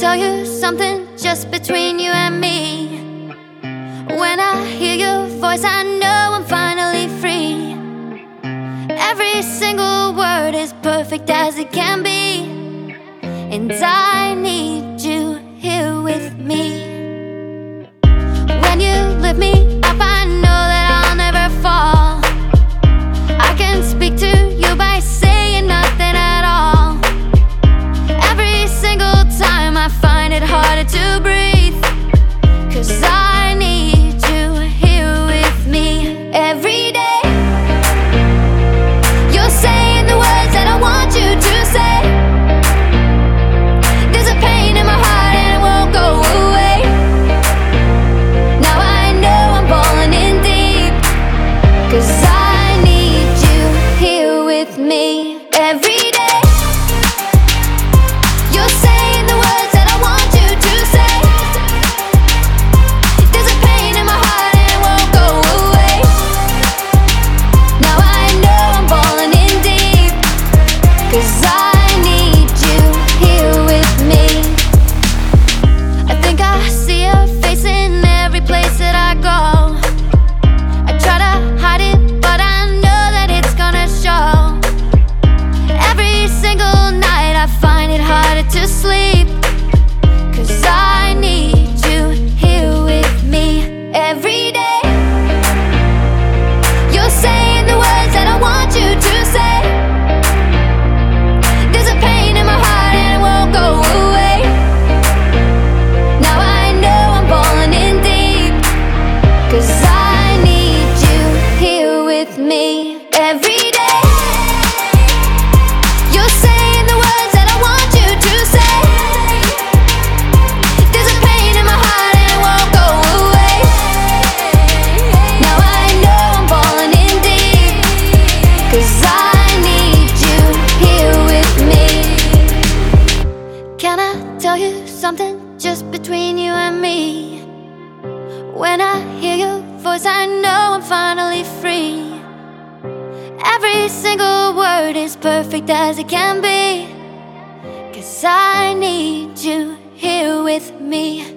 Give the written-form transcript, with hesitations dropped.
tell you something just between you and me? When I hear your voice, I know I'm finally free. Every single word is perfect as it can be, and I need you here with me. When you lift me up, I know that I'll never fall. I can speak to you by saying nothing at all. Every single time I find it harder to breathe, 'cause I need you here with me every day. You're saying the words that I want you to say. There's a pain in my heart and it won't go away. Now I know I'm falling in deep, 'cause I need you here with me every day. You're saying the words that I want you to say. There's a pain in my heart and it won't go away. Now I know I'm falling in deep, 'cause I need you here with me. I think I see your face in every place that I go. I try to hide it, but I know that it's gonna show. Every single night I find it harder to sleep, 'cause I need you here with me every day. You're saying the words that I want you to say. There's a pain in my heart and it won't go away. Now I know I'm falling in deep, 'cause I need you here with me every day. You're saying the words that I want you to say. There's a pain in my heart and it won't go away. Now I know I'm falling in deep, 'cause I need you here with me. Can I tell you something just between you and me? When I hear your voice, I know I'm finally free. Every single word is perfect as it can be, 'cause I need you here with me.